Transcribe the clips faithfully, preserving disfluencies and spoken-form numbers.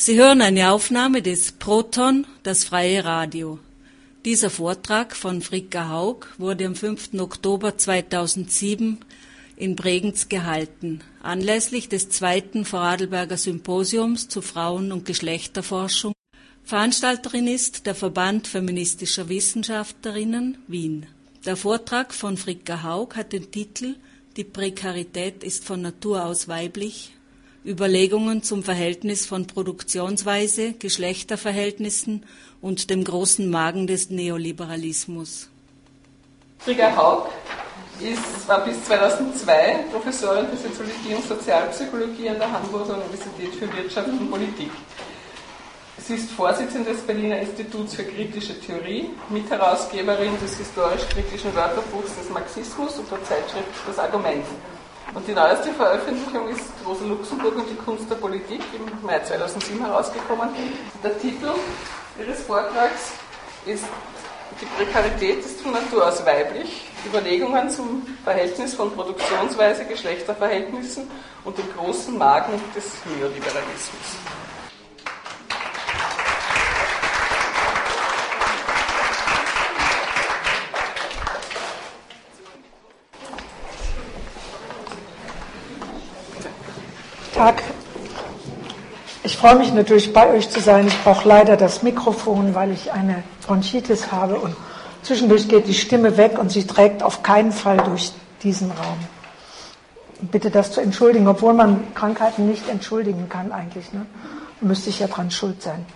Sie hören eine Aufnahme des Proton, das freie Radio. Dieser Vortrag von Fricka Haug wurde am fünften Oktober zweitausendsieben in Bregenz gehalten, anlässlich des zweiten Vorarlberger Symposiums zu Frauen- und Geschlechterforschung. Veranstalterin ist der Verband feministischer Wissenschaftlerinnen Wien. Der Vortrag von Fricka Haug hat den Titel »Die Prekarität ist von Natur aus weiblich«. Überlegungen zum Verhältnis von Produktionsweise, Geschlechterverhältnissen und dem großen Magen des Neoliberalismus. Fricka Haug ist, war bis zweitausendzwei Professorin für Soziologie und Sozialpsychologie an der Hamburger Universität für Wirtschaft und Politik. Sie ist Vorsitzende des Berliner Instituts für kritische Theorie, Mitherausgeberin des historisch-kritischen Wörterbuchs des Marxismus und der Zeitschrift Das Argument. Und die neueste Veröffentlichung ist Rosa Luxemburg und die Kunst der Politik im Mai zweitausendsieben herausgekommen. Der Titel ihres Vortrags ist »Die Prekarität ist von Natur aus weiblich. Überlegungen zum Verhältnis von Produktionsweise, Geschlechterverhältnissen und dem großen Magen des Neoliberalismus«. Tag. Ich freue mich natürlich, bei euch zu sein. Ich brauche leider das Mikrofon, weil ich eine Bronchitis habe und zwischendurch geht die Stimme weg und sie trägt auf keinen Fall durch diesen Raum. Bitte das zu entschuldigen, obwohl man Krankheiten nicht entschuldigen kann eigentlich. Ne? Müsste ich ja dran schuld sein.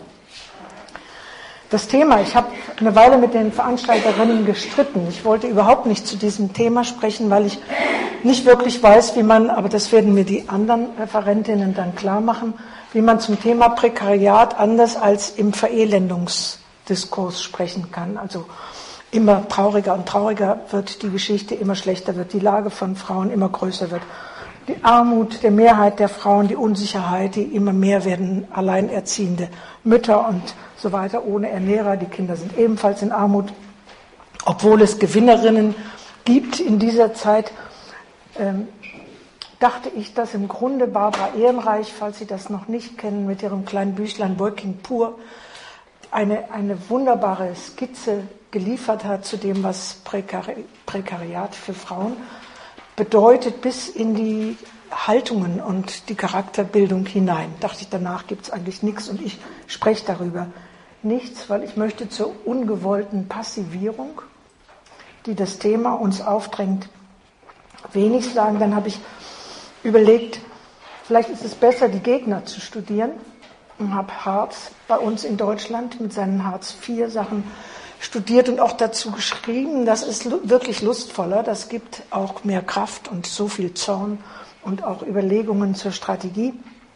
Das Thema, ich habe eine Weile mit den Veranstalterinnen gestritten. Ich wollte überhaupt nicht zu diesem Thema sprechen, weil ich nicht wirklich weiß, wie man, aber das werden mir die anderen Referentinnen dann klar machen, wie man zum Thema Prekariat anders als im Verelendungsdiskurs sprechen kann. Also immer trauriger und trauriger wird die Geschichte, immer schlechter wird die Lage von Frauen, immer größer wird die Armut der Mehrheit der Frauen, die Unsicherheit, die immer mehr werden alleinerziehende Mütter und so weiter, ohne Ernährer. Die Kinder sind ebenfalls in Armut, obwohl es Gewinnerinnen gibt in dieser Zeit. Ähm, dachte ich, dass im Grunde Barbara Ehrenreich, falls Sie das noch nicht kennen, mit ihrem kleinen Büchlein Working Poor eine, eine wunderbare Skizze geliefert hat zu dem, was Prekari- Prekariat für Frauen bedeutet, bis in die Haltungen und die Charakterbildung hinein. Dachte ich, danach gibt es eigentlich nichts und ich spreche darüber nichts, weil ich möchte zur ungewollten Passivierung, die das Thema uns aufdrängt, wenig sagen. Dann habe ich überlegt, vielleicht ist es besser, die Gegner zu studieren und habe Hartz bei uns in Deutschland mit seinen Hartz vier Sachen studiert und auch dazu geschrieben. Das ist wirklich lustvoller, das gibt auch mehr Kraft und so viel Zorn und auch Überlegungen zur Strategie.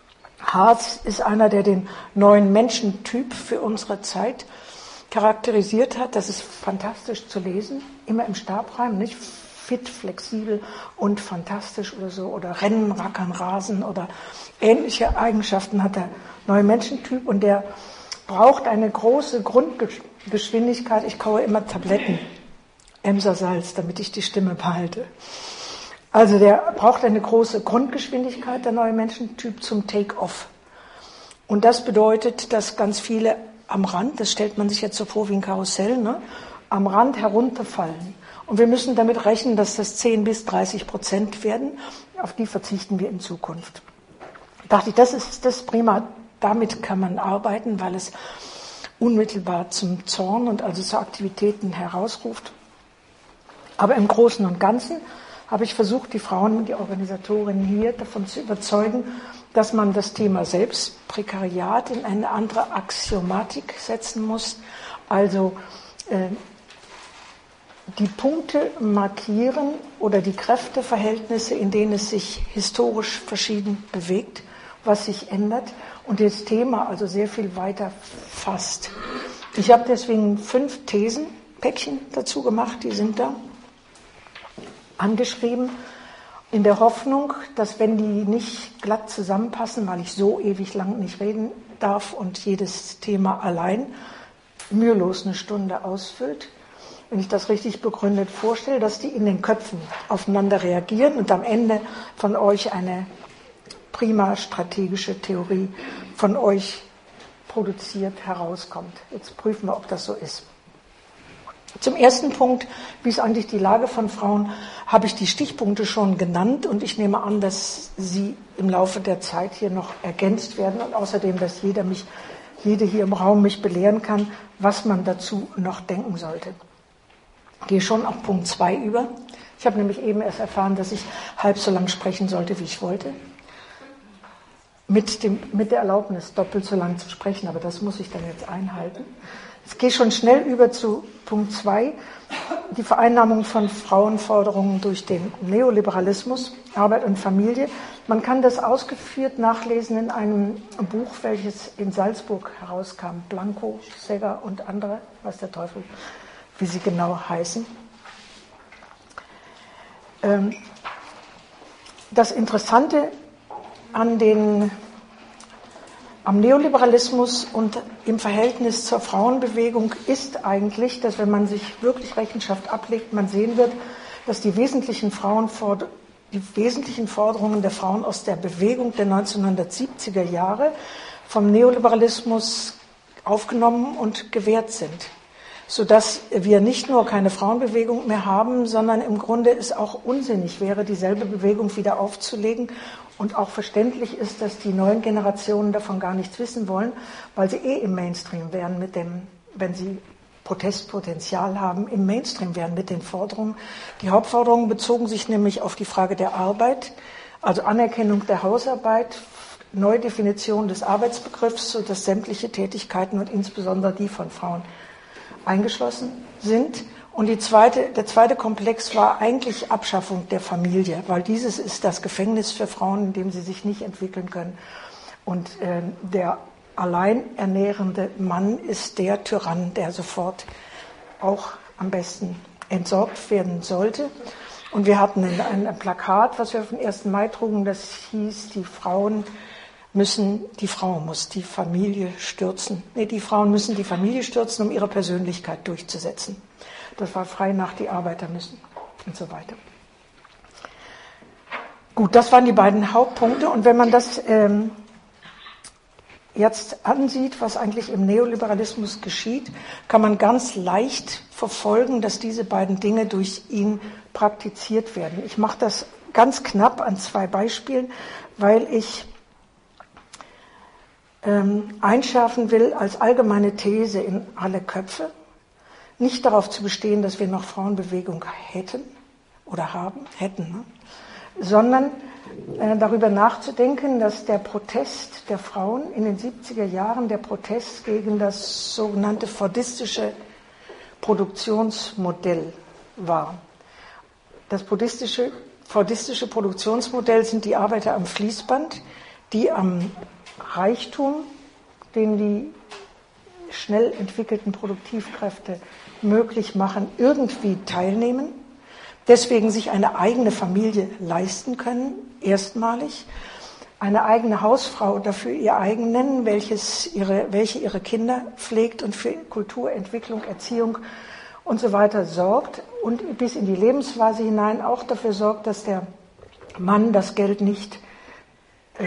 Hartz ist einer, der den neuen Menschentyp für unsere Zeit charakterisiert hat. Das ist fantastisch zu lesen, immer im Stabreim, nicht fit, flexibel und fantastisch oder so, oder rennen, rackern, rasen oder ähnliche Eigenschaften hat der neue Menschentyp und der braucht eine große Grundgeschwindigkeit. Ich kaue immer Tabletten, Emsersalz, damit ich die Stimme behalte. Also der braucht eine große Grundgeschwindigkeit, der neue Menschentyp, zum Take-off. Und das bedeutet, dass ganz viele am Rand, das stellt man sich jetzt so vor wie ein Karussell, ne, am Rand herunterfallen. Und wir müssen damit rechnen, dass das zehn bis dreißig Prozent werden. Auf die verzichten wir in Zukunft. Da dachte ich, das ist das prima. Damit kann man arbeiten, weil es unmittelbar zum Zorn und also zu Aktivitäten herausruft. Aber im Großen und Ganzen habe ich versucht, die Frauen, die Organisatorinnen hier davon zu überzeugen, dass man das Thema selbst, Prekariat, in eine andere Axiomatik setzen muss. Also äh, die Punkte markieren oder die Kräfteverhältnisse, in denen es sich historisch verschieden bewegt, was sich ändert und das Thema also sehr viel weiter fasst. Ich habe deswegen fünf Thesenpäckchen dazu gemacht, die sind da angeschrieben, in der Hoffnung, dass wenn die nicht glatt zusammenpassen, weil ich so ewig lang nicht reden darf und jedes Thema allein mühelos eine Stunde ausfüllt, wenn ich das richtig begründet vorstelle, dass die in den Köpfen aufeinander reagieren und am Ende von euch eine prima strategische Theorie von euch produziert herauskommt. Jetzt prüfen wir, ob das so ist. Zum ersten Punkt, wie ist eigentlich die Lage von Frauen, habe ich die Stichpunkte schon genannt und ich nehme an, dass sie im Laufe der Zeit hier noch ergänzt werden und außerdem, dass jeder mich, jede hier im Raum mich belehren kann, was man dazu noch denken sollte. Ich gehe schon auf Punkt zwei über. Ich habe nämlich eben erst erfahren, dass ich halb so lang sprechen sollte, wie ich wollte. Mit, dem, mit der Erlaubnis, doppelt so lang zu sprechen, aber das muss ich dann jetzt einhalten. Ich gehe schon schnell über zu Punkt zwei, die Vereinnahmung von Frauenforderungen durch den Neoliberalismus, Arbeit und Familie. Man kann das ausgeführt nachlesen in einem Buch, welches in Salzburg herauskam, Blanco, Segger und andere, weiß der Teufel, wie sie genau heißen. Das Interessante an den, am Neoliberalismus und im Verhältnis zur Frauenbewegung ist eigentlich, dass wenn man sich wirklich Rechenschaft ablegt, man sehen wird, dass die wesentlichen, Frauenforder- die wesentlichen Forderungen der Frauen aus der Bewegung der neunzehnhundertsiebziger Jahre vom Neoliberalismus aufgenommen und gewährt sind, sodass wir nicht nur keine Frauenbewegung mehr haben, sondern im Grunde es auch unsinnig wäre, dieselbe Bewegung wieder aufzulegen. Und auch verständlich ist, dass die neuen Generationen davon gar nichts wissen wollen, weil sie eh im Mainstream wären, mit dem, wenn sie Protestpotenzial haben, im Mainstream wären mit den Forderungen. Die Hauptforderungen bezogen sich nämlich auf die Frage der Arbeit, also Anerkennung der Hausarbeit, Neudefinition des Arbeitsbegriffs, sodass sämtliche Tätigkeiten und insbesondere die von Frauen eingeschlossen sind. Und die zweite, der zweite Komplex war eigentlich Abschaffung der Familie, weil dieses ist das Gefängnis für Frauen, in dem sie sich nicht entwickeln können. Und äh, der allein ernährende Mann ist der Tyrann, der sofort auch am besten entsorgt werden sollte. Und wir hatten ein, ein Plakat, was wir auf den ersten Mai trugen, das hieß, die Frauen müssen, die Frau muss die Familie stürzen. Nee, die Frauen müssen die Familie stürzen, um ihre Persönlichkeit durchzusetzen. Das war frei nach die Arbeiter müssen und so weiter. Gut, das waren die beiden Hauptpunkte. Und wenn man das ähm, jetzt ansieht, was eigentlich im Neoliberalismus geschieht, kann man ganz leicht verfolgen, dass diese beiden Dinge durch ihn praktiziert werden. Ich mache das ganz knapp an zwei Beispielen, weil ich ähm, einschärfen will als allgemeine These in alle Köpfe, nicht darauf zu bestehen, dass wir noch Frauenbewegung hätten oder haben, hätten, ne? sondern äh, darüber nachzudenken, dass der Protest der Frauen in den siebziger Jahren der Protest gegen das sogenannte fordistische Produktionsmodell war. Das fordistische, fordistische Produktionsmodell sind die Arbeiter am Fließband, die am Reichtum, den die schnell entwickelten Produktivkräfte möglich machen, irgendwie teilnehmen, deswegen sich eine eigene Familie leisten können, erstmalig, eine eigene Hausfrau dafür ihr eigen nennen, welches ihre, welche ihre Kinder pflegt und für Kultur, Entwicklung, Erziehung und so weiter sorgt und bis in die Lebensweise hinein auch dafür sorgt, dass der Mann das Geld nicht äh,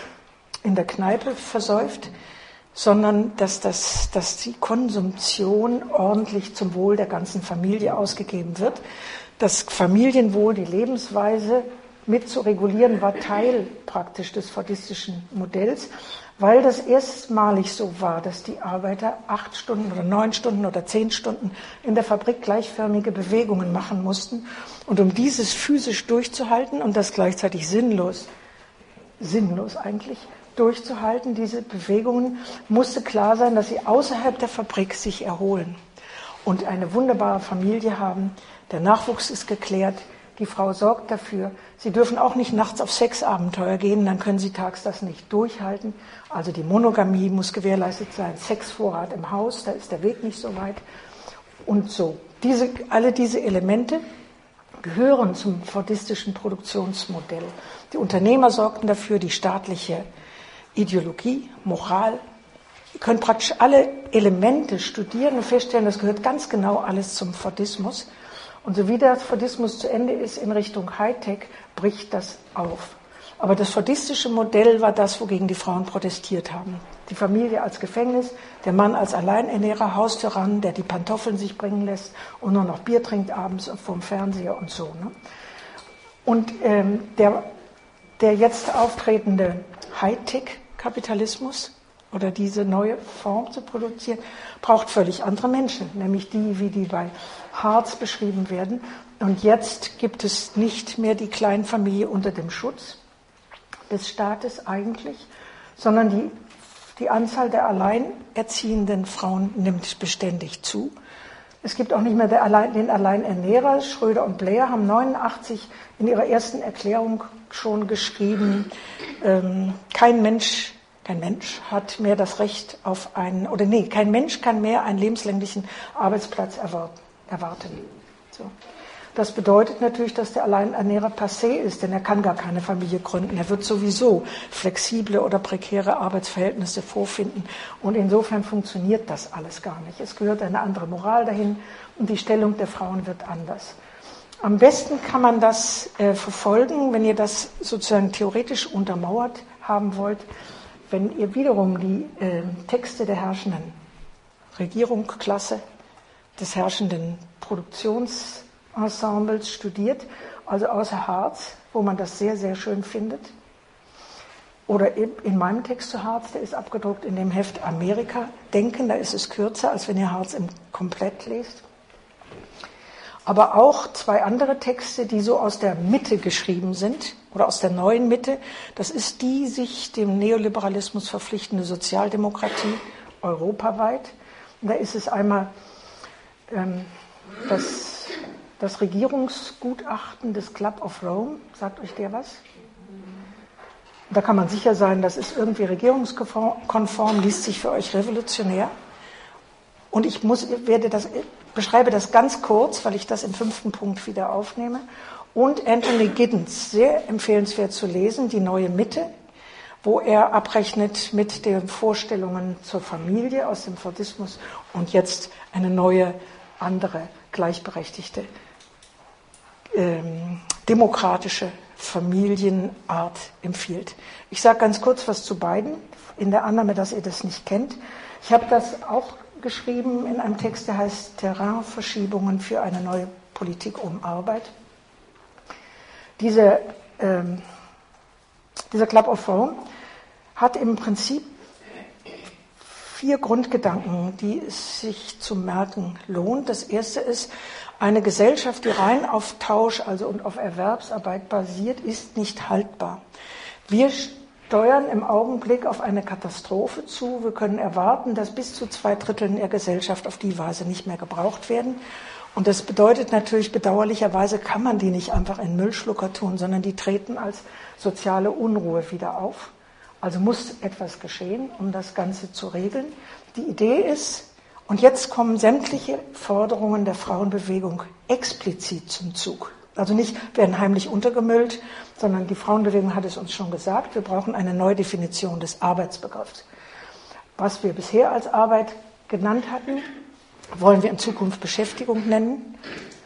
in der Kneipe versäuft, sondern dass, das, dass die Konsumption ordentlich zum Wohl der ganzen Familie ausgegeben wird. Das Familienwohl, die Lebensweise mit zu regulieren, war Teil praktisch des fordistischen Modells, weil das erstmalig so war, dass die Arbeiter acht Stunden oder neun Stunden oder zehn Stunden in der Fabrik gleichförmige Bewegungen machen mussten. Und um dieses physisch durchzuhalten und das gleichzeitig sinnlos, sinnlos eigentlich, durchzuhalten, diese Bewegungen, musste klar sein, dass sie außerhalb der Fabrik sich erholen und eine wunderbare Familie haben. Der Nachwuchs ist geklärt, die Frau sorgt dafür. Sie dürfen auch nicht nachts auf Sexabenteuer gehen, dann können sie tags das nicht durchhalten. Also die Monogamie muss gewährleistet sein, Sexvorrat im Haus, da ist der Weg nicht so weit und so. Diese, alle diese Elemente gehören zum fordistischen Produktionsmodell. Die Unternehmer sorgten dafür, die staatliche Ideologie, Moral. Ihr könnt praktisch alle Elemente studieren und feststellen, das gehört ganz genau alles zum Fordismus. Und so wie der Fordismus zu Ende ist in Richtung Hightech, bricht das auf. Aber das fordistische Modell war das, wogegen die Frauen protestiert haben. Die Familie als Gefängnis, der Mann als Alleinernährer, Haustyrann, der die Pantoffeln sich bringen lässt und nur noch Bier trinkt abends vorm Fernseher und so. Ne? Und ähm, der, der jetzt auftretende Hightech-Kapitalismus oder diese neue Form zu produzieren, braucht völlig andere Menschen, nämlich die, wie die bei Hartz beschrieben werden. Und jetzt gibt es nicht mehr die Kleinfamilie unter dem Schutz des Staates eigentlich, sondern die, die Anzahl der alleinerziehenden Frauen nimmt beständig zu. Es gibt auch nicht mehr der Allein, den Alleinernährer. Schröder und Blair haben neunundachtzig in ihrer ersten Erklärung schon geschrieben, ähm, kein Mensch, kein Mensch hat mehr das Recht auf einen, oder nee, kein Mensch kann mehr einen lebenslänglichen Arbeitsplatz erwarten. erwarten. So. Das bedeutet natürlich, dass der Alleinernährer passé ist, denn er kann gar keine Familie gründen. Er wird sowieso flexible oder prekäre Arbeitsverhältnisse vorfinden. Und insofern funktioniert das alles gar nicht. Es gehört eine andere Moral dahin und die Stellung der Frauen wird anders. Am besten kann man das äh, verfolgen, wenn ihr das sozusagen theoretisch untermauert haben wollt, wenn ihr wiederum die äh, Texte der herrschenden Regierung, Klasse, des herrschenden Produktions Ensembles studiert, also außer Hartz, wo man das sehr, sehr schön findet. Oder in meinem Text zu Hartz, der ist abgedruckt in dem Heft Amerika Denken, da ist es kürzer, als wenn ihr Hartz im Komplett lest. Aber auch zwei andere Texte, die so aus der Mitte geschrieben sind, oder aus der neuen Mitte, das ist die sich dem Neoliberalismus verpflichtende Sozialdemokratie europaweit. Und da ist es einmal ähm, das Das Regierungsgutachten des Club of Rome, sagt euch der was? Da kann man sicher sein, das ist irgendwie regierungskonform, liest sich für euch revolutionär. Und ich muss, werde das, beschreibe das ganz kurz, weil ich das im fünften Punkt wieder aufnehme. Und Anthony Giddens, sehr empfehlenswert zu lesen, Die neue Mitte, wo er abrechnet mit den Vorstellungen zur Familie aus dem Fordismus und jetzt eine neue, andere, gleichberechtigte Ähm, demokratische Familienart empfiehlt. Ich sage ganz kurz was zu beiden, in der Annahme, dass ihr das nicht kennt. Ich habe das auch geschrieben in einem Text, der heißt Terrainverschiebungen für eine neue Politik um Arbeit. Diese, ähm, dieser Club of Rome hat im Prinzip vier Grundgedanken, die es sich zu merken lohnt. Das erste ist, eine Gesellschaft, die rein auf Tausch, also und auf Erwerbsarbeit basiert, ist nicht haltbar. Wir steuern im Augenblick auf eine Katastrophe zu. Wir können erwarten, dass bis zu zwei Dritteln der Gesellschaft auf die Weise nicht mehr gebraucht werden. Und das bedeutet natürlich, bedauerlicherweise kann man die nicht einfach in Müllschlucker tun, sondern die treten als soziale Unruhe wieder auf. Also muss etwas geschehen, um das Ganze zu regeln. Die Idee ist, und jetzt kommen sämtliche Forderungen der Frauenbewegung explizit zum Zug. Also nicht werden heimlich untergemüllt, sondern die Frauenbewegung hat es uns schon gesagt, wir brauchen eine Neudefinition des Arbeitsbegriffs. Was wir bisher als Arbeit genannt hatten, wollen wir in Zukunft Beschäftigung nennen.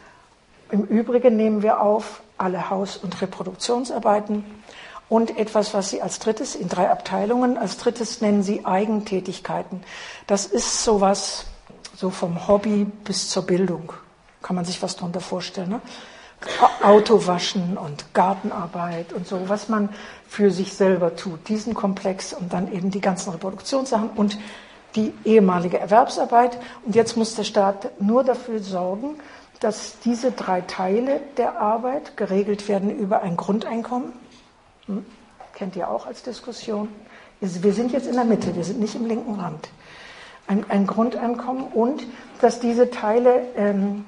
Im Übrigen nehmen wir auf alle Haus- und Reproduktionsarbeiten und etwas, was Sie als drittes in drei Abteilungen, als drittes nennen Sie Eigentätigkeiten. Das ist sowas, so vom Hobby bis zur Bildung. Kann man sich was darunter vorstellen, ne? Autowaschen und Gartenarbeit und so, was man für sich selber tut. Diesen Komplex und dann eben die ganzen Reproduktionssachen und die ehemalige Erwerbsarbeit. Und jetzt muss der Staat nur dafür sorgen, dass diese drei Teile der Arbeit geregelt werden über ein Grundeinkommen. Hm? Kennt ihr auch als Diskussion. Wir sind jetzt in der Mitte, wir sind nicht im linken Rand. Ein, ein Grundeinkommen und dass diese Teile ähm,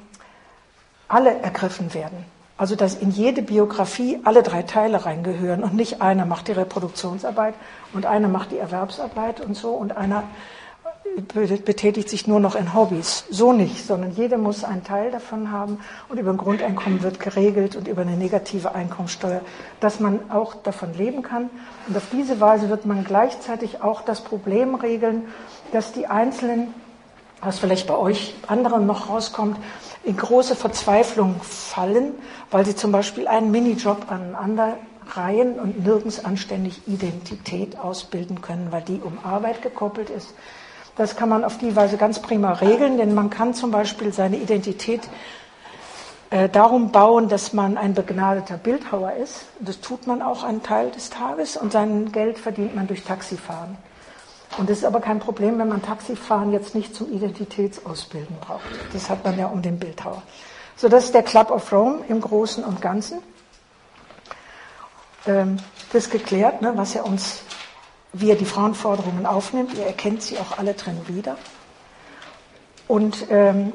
alle ergriffen werden. Also dass in jede Biografie alle drei Teile reingehören und nicht einer macht die Reproduktionsarbeit und einer macht die Erwerbsarbeit und so und einer betätigt sich nur noch in Hobbys. So nicht, sondern jeder muss einen Teil davon haben und über ein Grundeinkommen wird geregelt und über eine negative Einkommensteuer, dass man auch davon leben kann. Und auf diese Weise wird man gleichzeitig auch das Problem regeln, dass die Einzelnen, was vielleicht bei euch anderen noch rauskommt, in große Verzweiflung fallen, weil sie zum Beispiel einen Minijob an einen anderen Reihen und nirgends anständig Identität ausbilden können, weil die um Arbeit gekoppelt ist. Das kann man auf die Weise ganz prima regeln, denn man kann zum Beispiel seine Identität äh, darum bauen, dass man ein begnadeter Bildhauer ist. Das tut man auch einen Teil des Tages und sein Geld verdient man durch Taxifahren. Und das ist aber kein Problem, wenn man Taxifahren jetzt nicht zum Identitätsausbilden braucht. Das hat man ja um den Bildhauer. So, das ist der Club of Rome im Großen und Ganzen. Ähm, das ist geklärt, ne, was er uns, wie er die Frauenforderungen aufnimmt. Ihr erkennt sie auch alle drin wieder. Und, ähm,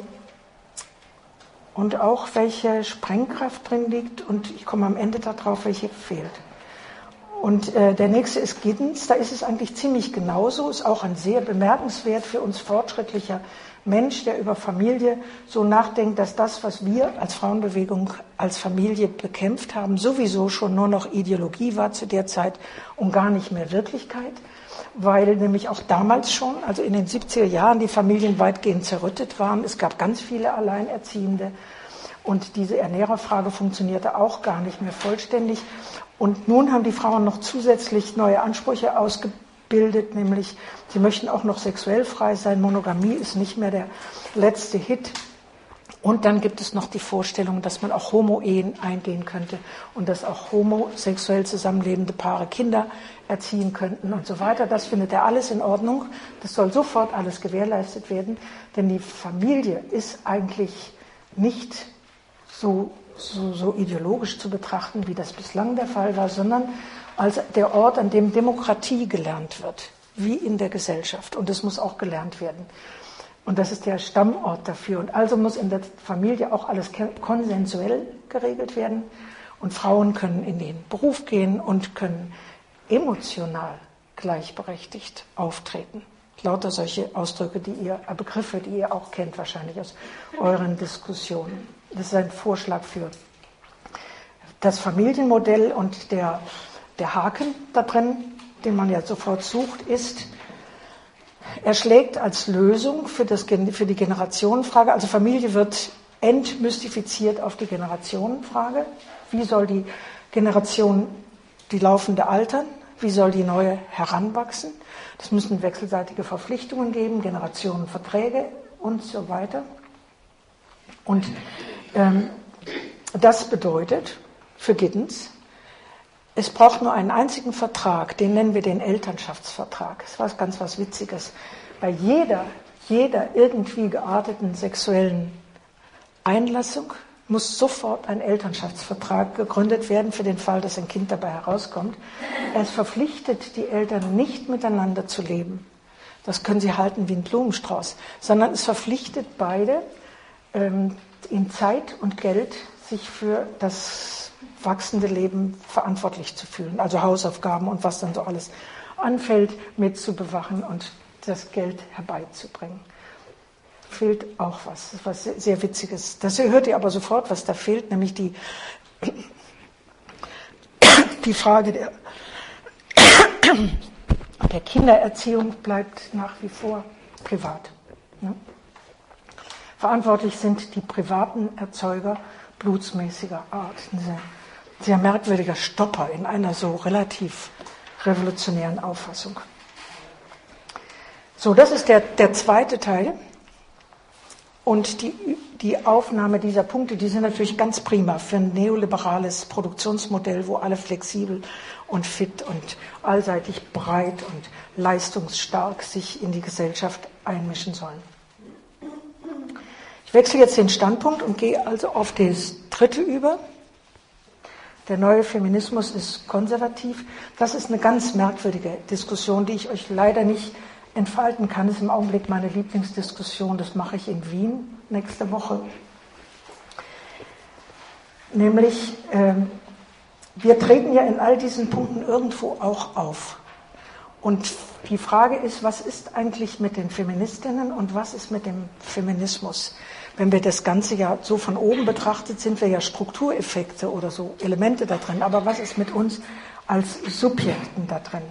und auch, welche Sprengkraft drin liegt. Und ich komme am Ende darauf, welche fehlt. Und äh, der nächste ist Giddens, da ist es eigentlich ziemlich genauso, ist auch ein sehr bemerkenswert für uns fortschrittlicher Mensch, der über Familie so nachdenkt, dass das, was wir als Frauenbewegung als Familie bekämpft haben, sowieso schon nur noch Ideologie war zu der Zeit und gar nicht mehr Wirklichkeit, weil nämlich auch damals schon, also in den siebziger Jahren, die Familien weitgehend zerrüttet waren. Es gab ganz viele Alleinerziehende und diese Ernährerfrage funktionierte auch gar nicht mehr vollständig. Und nun haben die Frauen noch zusätzlich neue Ansprüche ausgebildet, nämlich sie möchten auch noch sexuell frei sein. Monogamie ist nicht mehr der letzte Hit. Und dann gibt es noch die Vorstellung, dass man auch Homo-Ehen eingehen könnte und dass auch homosexuell zusammenlebende Paare Kinder erziehen könnten und so weiter. Das findet er alles in Ordnung. Das soll sofort alles gewährleistet werden, denn die Familie ist eigentlich nicht so So, so ideologisch zu betrachten, wie das bislang der Fall war, sondern als der Ort, an dem Demokratie gelernt wird, wie in der Gesellschaft. Und das muss auch gelernt werden. Und das ist der Stammort dafür. Und also muss in der Familie auch alles konsensuell geregelt werden. Und Frauen können in den Beruf gehen und können emotional gleichberechtigt auftreten. Lauter solche Ausdrücke, die ihr, Begriffe, die ihr auch kennt wahrscheinlich aus euren Diskussionen. Das ist ein Vorschlag für das Familienmodell und der, der Haken da drin, den man ja sofort sucht, ist, er schlägt als Lösung für, das, für die Generationenfrage, also Familie wird entmystifiziert auf die Generationenfrage. Wie soll die Generation, die laufende altern? Wie soll die neue heranwachsen? Das müssen wechselseitige Verpflichtungen geben, Generationenverträge und so weiter. Und ähm, das bedeutet für Giddens, es braucht nur einen einzigen Vertrag, den nennen wir den Elternschaftsvertrag. Das war ganz was Witziges. Bei jeder, jeder irgendwie gearteten sexuellen Einlassung muss sofort ein Elternschaftsvertrag gegründet werden für den Fall, dass ein Kind dabei herauskommt. Es verpflichtet die Eltern nicht miteinander zu leben. Das können sie halten wie ein Blumenstrauß, sondern es verpflichtet beide, ähm, in Zeit und Geld sich für das wachsende Leben verantwortlich zu fühlen. Also Hausaufgaben und was dann so alles anfällt, mitzubewachen und das Geld herbeizubringen. Fehlt auch was, das ist was sehr, sehr Witziges. Das hört ihr aber sofort, was da fehlt, nämlich die, die Frage der, der Kindererziehung bleibt nach wie vor privat. Ne? Verantwortlich sind die privaten Erzeuger blutsmäßiger Art. Ein sehr, sehr merkwürdiger Stopper in einer so relativ revolutionären Auffassung. So, das ist der, der zweite Teil. Und die, die Aufnahme dieser Punkte, die sind natürlich ganz prima für ein neoliberales Produktionsmodell, wo alle flexibel und fit und allseitig breit und leistungsstark sich in die Gesellschaft einmischen sollen. Ich wechsle jetzt den Standpunkt und gehe also auf das dritte über. Der neue Feminismus ist konservativ. Das ist eine ganz merkwürdige Diskussion, die ich euch leider nicht entfalten kann. Das ist im Augenblick meine Lieblingsdiskussion. Das mache ich in Wien nächste Woche. Nämlich, äh, wir treten ja in all diesen Punkten irgendwo auch auf. Und die Frage ist, was ist eigentlich mit den Feministinnen und was ist mit dem Feminismus? Wenn wir das Ganze ja so von oben betrachtet, sind wir ja Struktureffekte oder so Elemente da drin. Aber was ist mit uns als Subjekten da drin?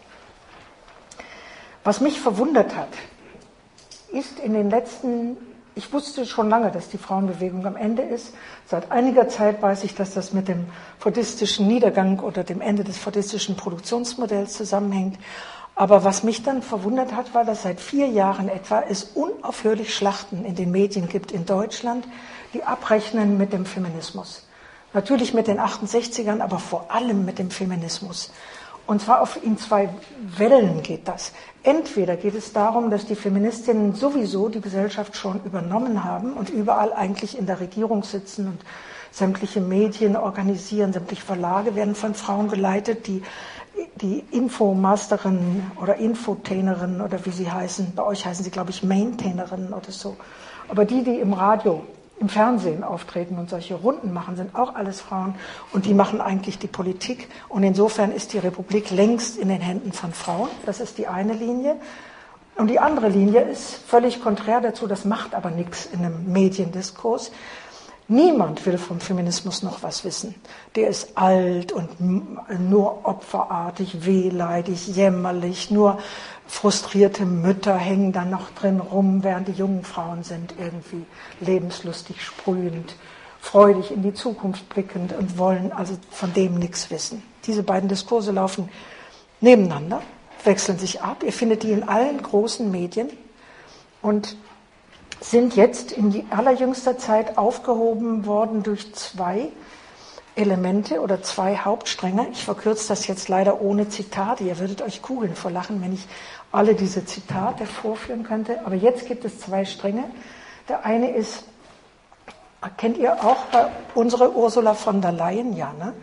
Was mich verwundert hat, ist in den letzten ich wusste schon lange, dass die Frauenbewegung am Ende ist. Seit einiger Zeit weiß ich, dass das mit dem fordistischen Niedergang oder dem Ende des fordistischen Produktionsmodells zusammenhängt. Aber was mich dann verwundert hat, war, dass seit vier Jahren etwa es unaufhörlich Schlachten in den Medien gibt in Deutschland, die abrechnen mit dem Feminismus. Natürlich mit den achtundsechzigern, aber vor allem mit dem Feminismus. Und zwar auf, in zwei Wellen geht das. Entweder geht es darum, dass die Feministinnen sowieso die Gesellschaft schon übernommen haben und überall eigentlich in der Regierung sitzen und sämtliche Medien organisieren, sämtliche Verlage werden von Frauen geleitet, die die Infomasterin oder Infotainerin oder wie sie heißen, bei euch heißen sie, glaube ich, Maintainerin oder so. Aber die, die im Radio, im Fernsehen auftreten und solche Runden machen, sind auch alles Frauen und die machen eigentlich die Politik. Und insofern ist die Republik längst in den Händen von Frauen. Das ist die eine Linie. Und die andere Linie ist völlig konträr dazu, das macht aber nichts in einem Mediendiskurs. Niemand will vom Feminismus noch was wissen. Der ist alt und nur opferartig, wehleidig, jämmerlich, nur frustrierte Mütter hängen dann noch drin rum, während die jungen Frauen sind irgendwie lebenslustig, sprühend, freudig in die Zukunft blickend und wollen also von dem nichts wissen. Diese beiden Diskurse laufen nebeneinander, wechseln sich ab. Ihr findet die in allen großen Medien und sind jetzt in allerjüngster Zeit aufgehoben worden durch zwei Elemente oder zwei Hauptstränge. Ich verkürze das jetzt leider ohne Zitate. Ihr würdet euch kugeln vor Lachen, wenn ich alle diese Zitate vorführen könnte. Aber jetzt gibt es zwei Stränge. Der eine ist, kennt ihr auch unsere Ursula von der Leyen? Ja, ne?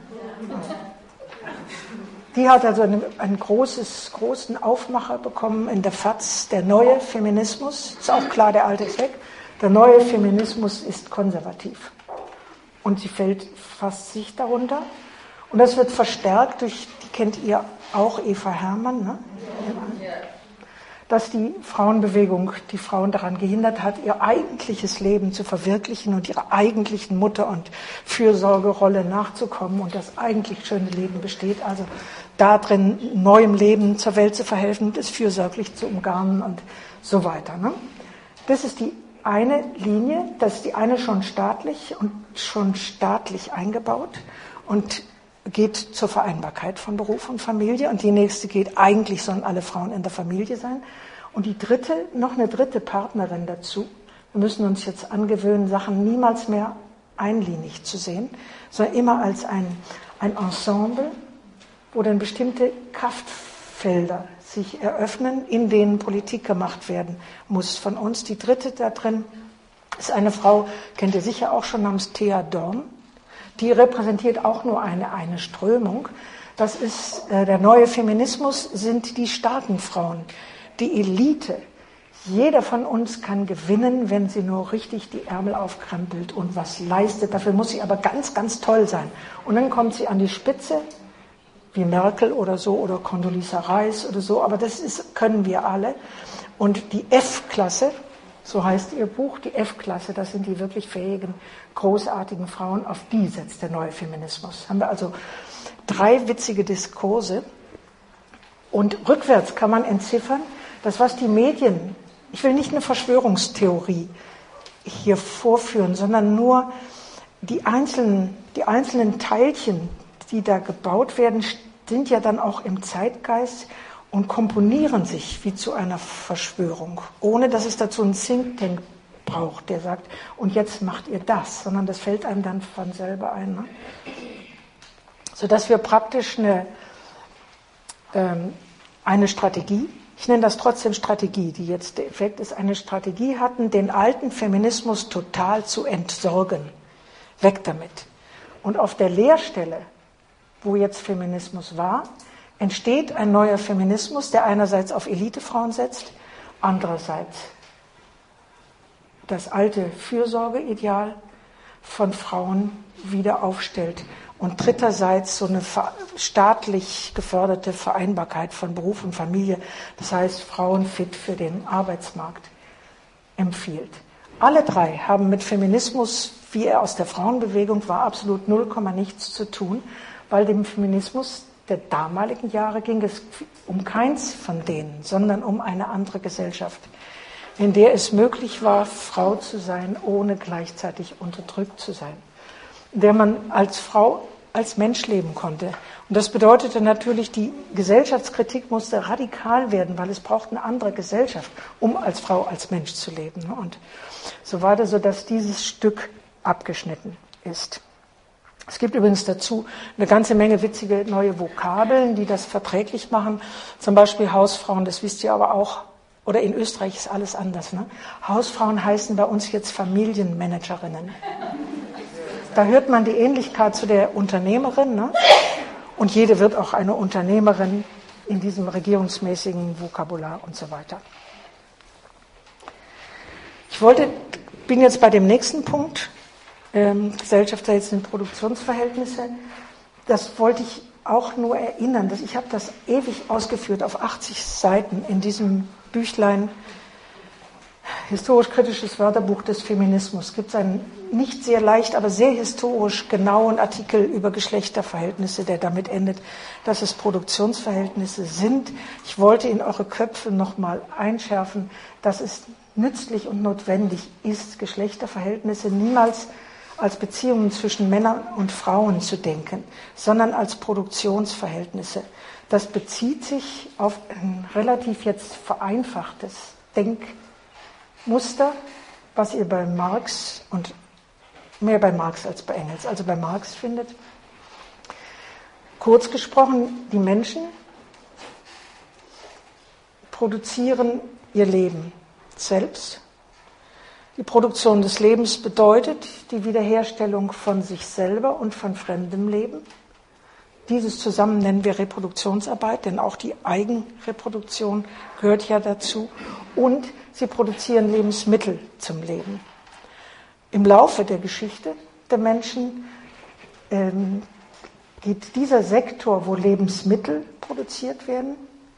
Die hat also einen, einen großes, großen Aufmacher bekommen in der F A Z, der neue Feminismus. Ist auch klar, der alte ist weg. Der neue Feminismus ist konservativ. Und sie fällt fast sich darunter. Und das wird verstärkt durch, die kennt ihr auch, Eva Herrmann, ne? Ja. Dass die Frauenbewegung die Frauen daran gehindert hat, ihr eigentliches Leben zu verwirklichen und ihrer eigentlichen Mutter- und Fürsorgerolle nachzukommen. Und das eigentlich schöne Leben besteht also darin, neuem Leben zur Welt zu verhelfen, es fürsorglich zu umgarnen und so weiter. Ne? Das ist die eine Linie, das ist die eine schon staatlich und schon staatlich eingebaut und geht zur Vereinbarkeit von Beruf und Familie. Und die nächste geht, eigentlich sollen alle Frauen in der Familie sein. Und die dritte, noch eine dritte Partnerin dazu. Wir müssen uns jetzt angewöhnen, Sachen niemals mehr einlinig zu sehen, sondern immer als ein, ein Ensemble, wo dann bestimmte Kraftfelder sich eröffnen, in denen Politik gemacht werden muss von uns. Die dritte da drin ist eine Frau, kennt ihr sicher auch schon, namens Thea Dorn. Die repräsentiert auch nur eine, eine Strömung. Das ist äh, der neue Feminismus, sind die starken Frauen, die Elite. Jeder von uns kann gewinnen, wenn sie nur richtig die Ärmel aufkrempelt und was leistet. Dafür muss sie aber ganz, ganz toll sein. Und dann kommt sie an die Spitze, wie Merkel oder so, oder Condoleezza Rice oder so. Aber das ist, können wir alle. Und die F-Klasse, so heißt ihr Buch, die F-Klasse, das sind die wirklich fähigen, großartigen Frauen, auf die setzt der neue Feminismus. Haben wir also drei witzige Diskurse. Und rückwärts kann man entziffern, dass was die Medien, ich will nicht eine Verschwörungstheorie hier vorführen, sondern nur die einzelnen, die einzelnen Teilchen, die da gebaut werden, sind ja dann auch im Zeitgeist und komponieren sich wie zu einer Verschwörung, ohne dass es dazu einen Think Tank braucht, der sagt, und jetzt macht ihr das, sondern das fällt einem dann von selber ein. Ne? Sodass wir praktisch eine, ähm, eine Strategie, ich nenne das trotzdem Strategie, die jetzt der Effekt ist, eine Strategie hatten, den alten Feminismus total zu entsorgen. Weg damit. Und auf der Leerstelle, wo jetzt Feminismus war, entsteht ein neuer Feminismus, der einerseits auf Elitefrauen setzt, andererseits das alte Fürsorgeideal von Frauen wieder aufstellt und dritterseits so eine staatlich geförderte Vereinbarkeit von Beruf und Familie, das heißt Frauen fit für den Arbeitsmarkt, empfiehlt. Alle drei haben mit Feminismus, wie er aus der Frauenbewegung war, absolut null Komma nichts zu tun, weil dem Feminismus der damaligen Jahre ging es um keins von denen, sondern um eine andere Gesellschaft. in der es möglich war, Frau zu sein, ohne gleichzeitig unterdrückt zu sein, in der man als Frau, als Mensch leben konnte. Und das bedeutete natürlich, die Gesellschaftskritik musste radikal werden, weil es braucht eine andere Gesellschaft, um als Frau, als Mensch zu leben. Und so war das so, dass dieses Stück abgeschnitten ist. Es gibt übrigens dazu eine ganze Menge witzige neue Vokabeln, die das verträglich machen. Zum Beispiel Hausfrauen, das wisst ihr aber auch. Oder in Österreich ist alles anders. Ne? Hausfrauen heißen bei uns jetzt Familienmanagerinnen. Da hört man die Ähnlichkeit zu der Unternehmerin. Ne? Und jede wird auch eine Unternehmerin in diesem regierungsmäßigen Vokabular und so weiter. Ich wollte, bin jetzt bei dem nächsten Punkt, ähm, gesellschaftsrechtliche Produktionsverhältnisse. Das wollte ich auch nur erinnern, dass ich habe das ewig ausgeführt auf achtzig Seiten in diesem Büchlein Historisch-kritisches Wörterbuch des Feminismus. Es gibt einen nicht sehr leicht, aber sehr historisch genauen Artikel über Geschlechterverhältnisse, der damit endet, dass es Produktionsverhältnisse sind. Ich wollte in eure Köpfe nochmal einschärfen, dass es nützlich und notwendig ist, Geschlechterverhältnisse niemals als Beziehungen zwischen Männern und Frauen zu denken, sondern als Produktionsverhältnisse. Das bezieht sich auf ein relativ jetzt vereinfachtes Denkmuster, was ihr bei Marx und mehr bei Marx als bei Engels, also bei Marx findet. Kurz gesprochen, die Menschen produzieren ihr Leben selbst. Die Produktion des Lebens bedeutet die Wiederherstellung von sich selber und von fremdem Leben. Dieses zusammen nennen wir Reproduktionsarbeit, denn auch die Eigenreproduktion gehört ja dazu. Und sie produzieren Lebensmittel zum Leben. Im Laufe der Geschichte der Menschen ähm, geht dieser Sektor, wo Lebensmittel produziert werden,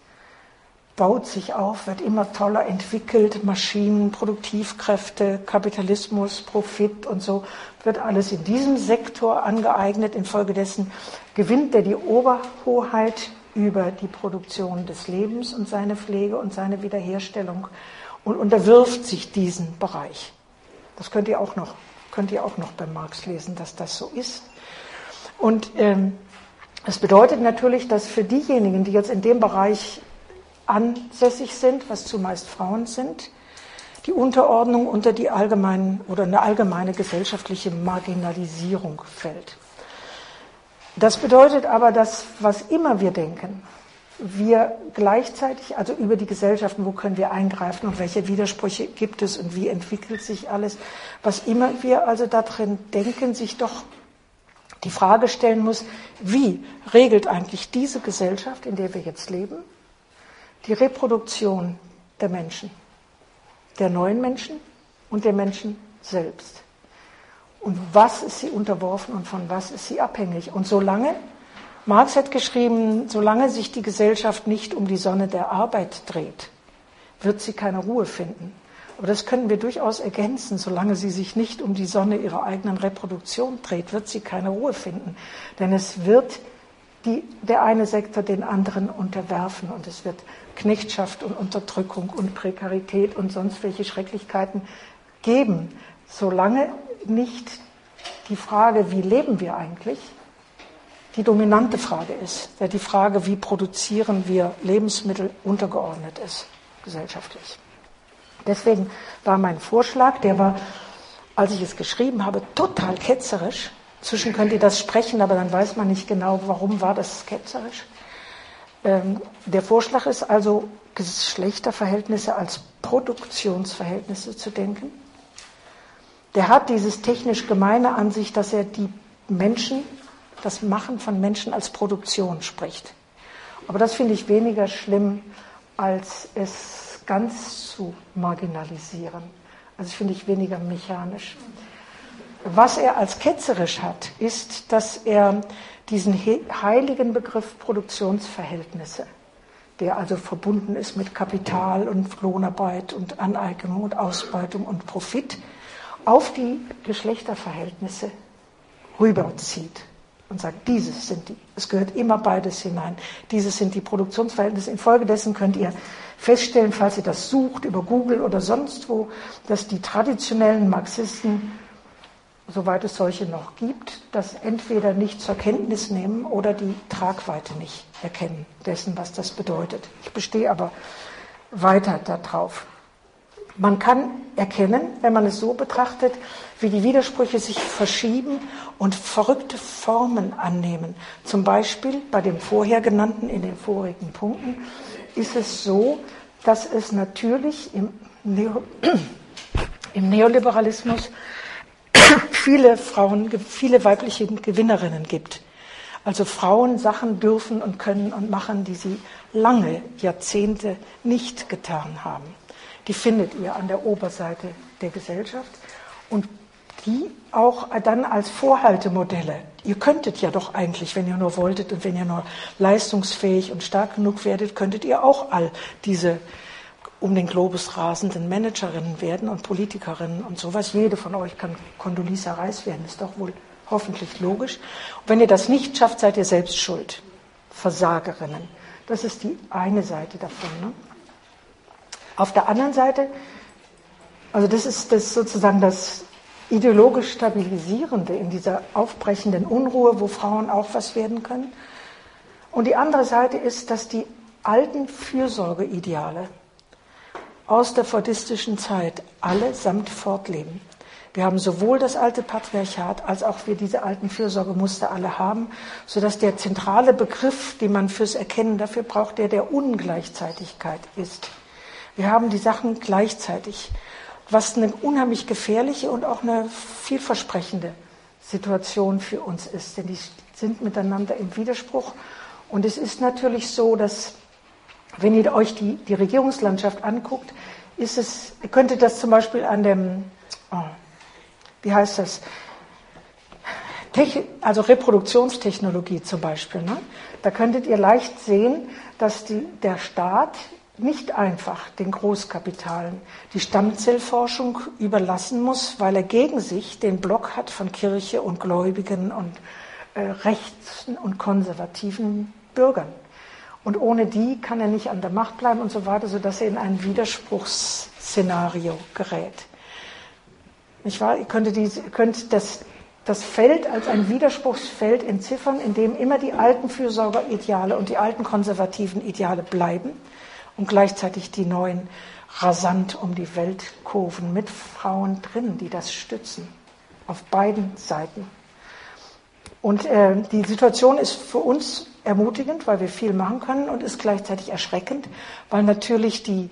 baut sich auf, wird immer toller entwickelt, Maschinen, Produktivkräfte, Kapitalismus, Profit und so, wird alles in diesem Sektor angeeignet. Infolgedessen gewinnt er die Oberhoheit über die Produktion des Lebens und seine Pflege und seine Wiederherstellung und unterwirft sich diesem Bereich. Das könnt ihr auch noch, könnt ihr auch noch bei Marx lesen, dass das so ist. Und ähm, das bedeutet natürlich, dass für diejenigen, die jetzt in dem Bereich ansässig sind, was zumeist Frauen sind, die Unterordnung unter die allgemeinen oder eine allgemeine gesellschaftliche Marginalisierung fällt. Das bedeutet aber, dass was immer wir denken, wir gleichzeitig, also über die Gesellschaften, wo können wir eingreifen und welche Widersprüche gibt es und wie entwickelt sich alles, was immer wir also da drin denken, sich doch die Frage stellen muss, wie regelt eigentlich diese Gesellschaft, in der wir jetzt leben, die Reproduktion der Menschen, der neuen Menschen und der Menschen selbst. Und was ist sie unterworfen und von was ist sie abhängig? Und solange, Marx hat geschrieben, solange sich die Gesellschaft nicht um die Sonne der Arbeit dreht, wird sie keine Ruhe finden. Aber das können wir durchaus ergänzen, solange sie sich nicht um die Sonne ihrer eigenen Reproduktion dreht, wird sie keine Ruhe finden. Denn es wird die, der eine Sektor den anderen unterwerfen und es wird Knechtschaft und Unterdrückung und Prekarität und sonst welche Schrecklichkeiten geben, solange nicht die Frage, wie leben wir eigentlich, die dominante Frage ist, der die Frage, wie produzieren wir Lebensmittel, untergeordnet ist, gesellschaftlich. Deswegen war mein Vorschlag, der war, als ich es geschrieben habe, total ketzerisch. Inzwischen könnt ihr das sprechen, aber dann weiß man nicht genau, warum war das ketzerisch. Ähm, der Vorschlag ist also, Geschlechterverhältnisse als Produktionsverhältnisse zu denken. Der hat dieses technisch Gemeine an sich, dass er die Menschen, das Machen von Menschen als Produktion spricht. Aber das finde ich weniger schlimm, als es ganz zu marginalisieren. Also finde ich weniger mechanisch. Was er als ketzerisch hat, ist, dass er diesen heiligen Begriff Produktionsverhältnisse, der also verbunden ist mit Kapital und Lohnarbeit und Aneignung und Ausbeutung und Profit, auf die Geschlechterverhältnisse rüberzieht. und sagt, dieses sind die. Es gehört immer beides hinein. Dieses sind die Produktionsverhältnisse. Infolgedessen könnt ihr feststellen, falls ihr das sucht über Google oder sonst wo, dass die traditionellen Marxisten, soweit es solche noch gibt, das entweder nicht zur Kenntnis nehmen oder die Tragweite nicht erkennen dessen, was das bedeutet. Ich bestehe aber weiter darauf. Man kann erkennen, wenn man es so betrachtet, wie die Widersprüche sich verschieben und verrückte Formen annehmen. Zum Beispiel bei dem vorher genannten, in den vorigen Punkten, ist es so, dass es natürlich im, Neo, im Neoliberalismus viele Frauen, viele weibliche Gewinnerinnen gibt. Also Frauen Sachen dürfen und können und machen, die sie lange, Jahrzehnte nicht getan haben. Die findet ihr an der Oberseite der Gesellschaft und die auch dann als Vorhaltemodelle. Ihr könntet ja doch eigentlich, wenn ihr nur wolltet und wenn ihr nur leistungsfähig und stark genug werdet, könntet ihr auch all diese um den Globus rasenden Managerinnen werden und Politikerinnen und sowas. Jede von euch kann Condoleezza Rice werden, ist doch wohl hoffentlich logisch. Und wenn ihr das nicht schafft, seid ihr selbst schuld. Versagerinnen. Das ist die eine Seite davon. Ne? Auf der anderen Seite, also das ist das sozusagen das ideologisch Stabilisierende in dieser aufbrechenden Unruhe, wo Frauen auch was werden können. Und die andere Seite ist, dass die alten Fürsorgeideale aus der fordistischen Zeit allesamt fortleben. Wir haben sowohl das alte Patriarchat, als auch wir diese alten Fürsorgemuster alle haben, sodass der zentrale Begriff, den man fürs Erkennen dafür braucht, der der Ungleichzeitigkeit ist. Wir haben die Sachen gleichzeitig, was eine unheimlich gefährliche und auch eine vielversprechende Situation für uns ist, denn die sind miteinander im Widerspruch. Und es ist natürlich so, dass, wenn ihr euch die, die Regierungslandschaft anguckt, ist es, ihr könntet das zum Beispiel an dem, oh, wie heißt das, Techn- also Reproduktionstechnologie zum Beispiel, ne? Da könntet ihr leicht sehen, dass die, der Staat nicht einfach den Großkapitalen die Stammzellforschung überlassen muss, weil er gegen sich den Block hat von Kirche und Gläubigen und äh, rechten und konservativen Bürgern. Und ohne die kann er nicht an der Macht bleiben und so weiter, sodass er in ein Widerspruchsszenario gerät. Nicht wahr? Ihr könnt, die, könnt das, das Feld als ein Widerspruchsfeld entziffern, in dem immer die alten Fürsorgerideale und die alten konservativen Ideale bleiben und gleichzeitig die neuen rasant um die Welt kurven mit Frauen drin, die das stützen, auf beiden Seiten. Und äh, die Situation ist für uns ermutigend, weil wir viel machen können, und ist gleichzeitig erschreckend, weil natürlich die,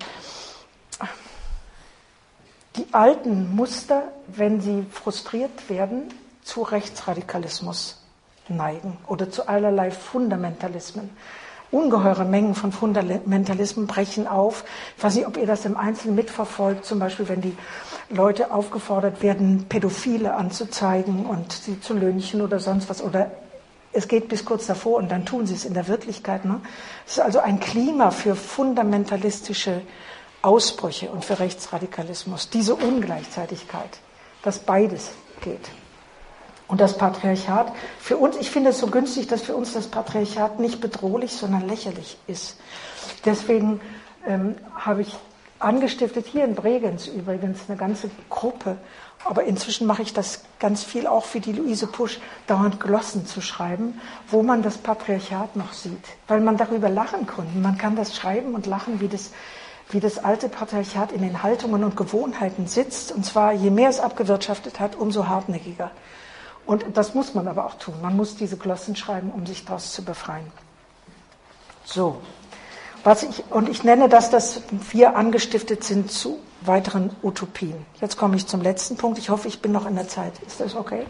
die alten Muster, wenn sie frustriert werden, zu Rechtsradikalismus neigen oder zu allerlei Fundamentalismen. Ungeheure Mengen von Fundamentalismen brechen auf. Ich weiß nicht, ob ihr das im Einzelnen mitverfolgt, zum Beispiel, wenn die Leute aufgefordert werden, Pädophile anzuzeigen und sie zu lynchen oder sonst was. Oder es geht bis kurz davor und dann tun sie es in der Wirklichkeit. Ne? Es ist also ein Klima für fundamentalistische Ausbrüche und für Rechtsradikalismus. Diese Ungleichzeitigkeit, dass beides geht. Und das Patriarchat, für uns, ich finde es so günstig, dass für uns das Patriarchat nicht bedrohlich, sondern lächerlich ist. Deswegen ähm, habe ich angestiftet, hier in Bregenz übrigens, eine ganze Gruppe, aber inzwischen mache ich das ganz viel auch für die Luise Pusch, dauernd Glossen zu schreiben, wo man das Patriarchat noch sieht. Weil man darüber lachen konnte. Man kann das schreiben und lachen, wie das, wie das alte Patriarchat in den Haltungen und Gewohnheiten sitzt. Und zwar, je mehr es abgewirtschaftet hat, umso hartnäckiger. Und das muss man aber auch tun. Man muss diese Glossen schreiben, um sich daraus zu befreien. So. Was ich, und ich nenne das, dass wir angestiftet sind zu weiteren Utopien. Jetzt komme ich zum letzten Punkt. Ich hoffe, ich bin noch in der Zeit. Ist das okay?